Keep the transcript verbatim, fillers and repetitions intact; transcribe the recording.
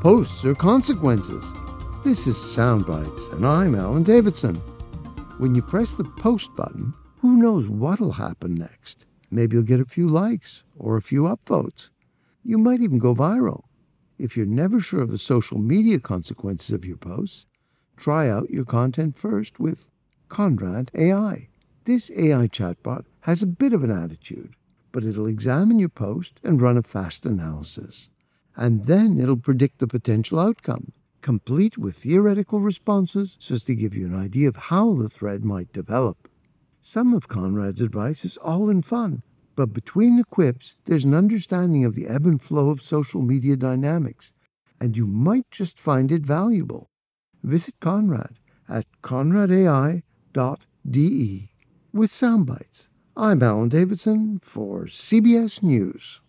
Posts or consequences? This is Soundbites, and I'm Alan Davidson. When you press the post button, who knows what'll happen next? Maybe you'll get a few likes or a few upvotes. You might even go viral. If you're never sure of the social media consequences of your posts, try out your content first with Conrad A I. This A I chatbot has a bit of an attitude, but it'll examine your post and run a fast analysis. And then it'll predict the potential outcome, complete with theoretical responses so as to give you an idea of how the thread might develop. Some of Conrad's advice is all in fun, but between the quips, there's an understanding of the ebb and flow of social media dynamics, and you might just find it valuable. Visit Conrad at conrad A I dot D E. With Soundbites, I'm Alan Davidson for C B S News.